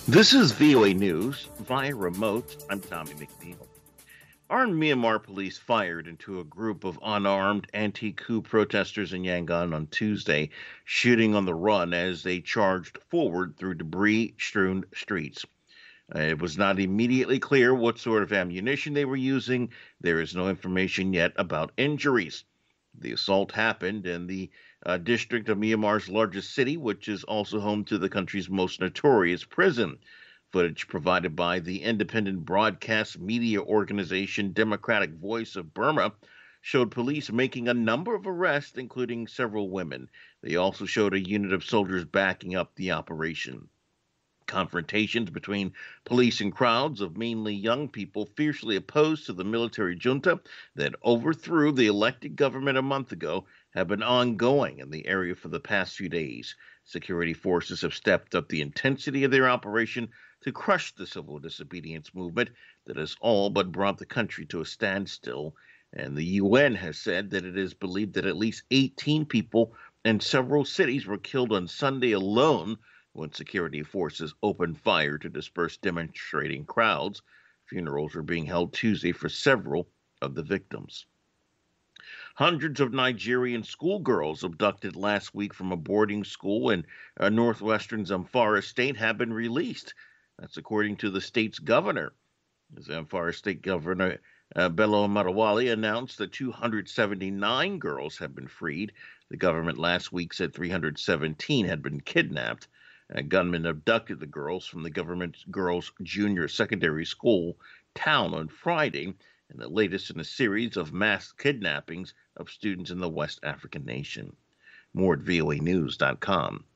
This is VOA News via remote. I'm Tommy McNeil. Armed Myanmar police fired into a group of unarmed anti-coup protesters in Yangon on Tuesday, shooting on the run as they charged forward through debris-strewn streets. It was not immediately clear what sort of ammunition they were using. There is no information yet about injuries. The assault happened in the district of Myanmar's largest city, which is also home to the country's most notorious prison. Footage provided by the independent broadcast media organization Democratic Voice of Burma showed police making a number of arrests, including several women. They also showed a unit of soldiers backing up the operation. Confrontations between police and crowds of mainly young people fiercely opposed to the military junta that overthrew the elected government a month ago have been ongoing in the area for the past few days. Security forces have stepped up the intensity of their operation to crush the civil disobedience movement that has all but brought the country to a standstill. And the UN has said that it is believed that at least 18 people in several cities were killed on Sunday alone when security forces opened fire to disperse demonstrating crowds. Funerals are being held Tuesday for several of the victims. Hundreds of Nigerian schoolgirls abducted last week from a boarding school in northwestern Zamfara state have been released. That's according to the state's governor. The Zamfara state governor Bello Marawali announced that 279 girls have been freed. The government last week said 317 had been kidnapped. Gunmen abducted the girls from the government's girls' junior secondary school town on Friday, and the latest in a series of mass kidnappings of students in the West African nation. More at voanews.com.